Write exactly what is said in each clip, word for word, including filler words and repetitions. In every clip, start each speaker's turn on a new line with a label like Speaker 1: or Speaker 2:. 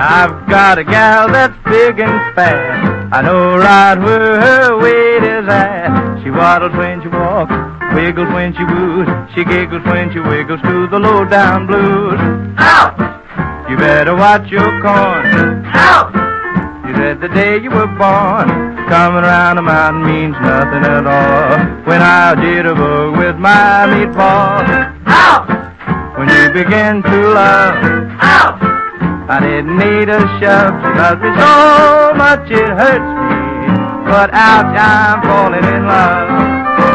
Speaker 1: I've got a gal that's big and fat. I know right where her weight is at. She waddles when she walks, wiggles when she woos. She giggles when she wiggles to the low-down blues.
Speaker 2: Out!
Speaker 1: You better watch your corn.
Speaker 2: Out!
Speaker 1: You said the day you were born, coming around a mountain means nothing at all. When I jitterbug with my meatball.
Speaker 2: Out!
Speaker 1: When you begin to love.
Speaker 2: Out!
Speaker 1: I didn't need a shove. She loves me so much it hurts me. But ouch, I'm falling in love.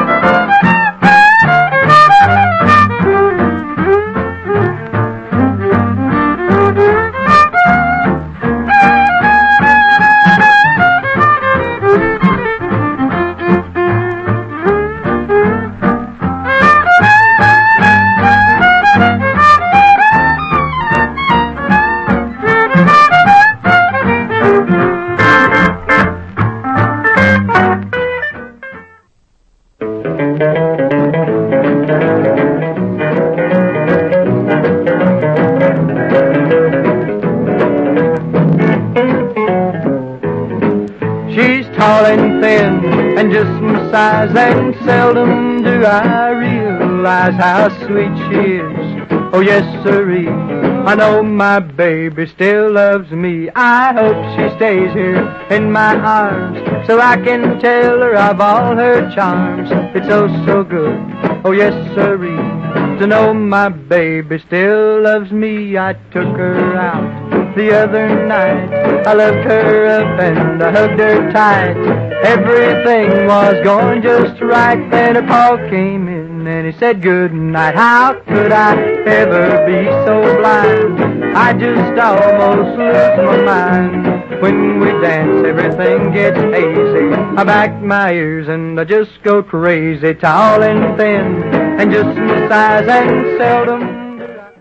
Speaker 1: She's tall and thin and just my size, and seldom do I realize how sweet she is. Oh yes, sirree, I know my baby still loves me. I hope she stays here in my arms so I can tell her of all her charms. It's oh so good, oh yes, sirree, to know my baby still loves me. I took her out the other night. I loved her up and I hugged her tight. Everything was going just right. Then her pa came in and he said good night. How could I ever be so blind? I just almost lose my mind. When we dance everything gets hazy. I back my ears and I just go crazy. Tall and thin and just my size, and seldom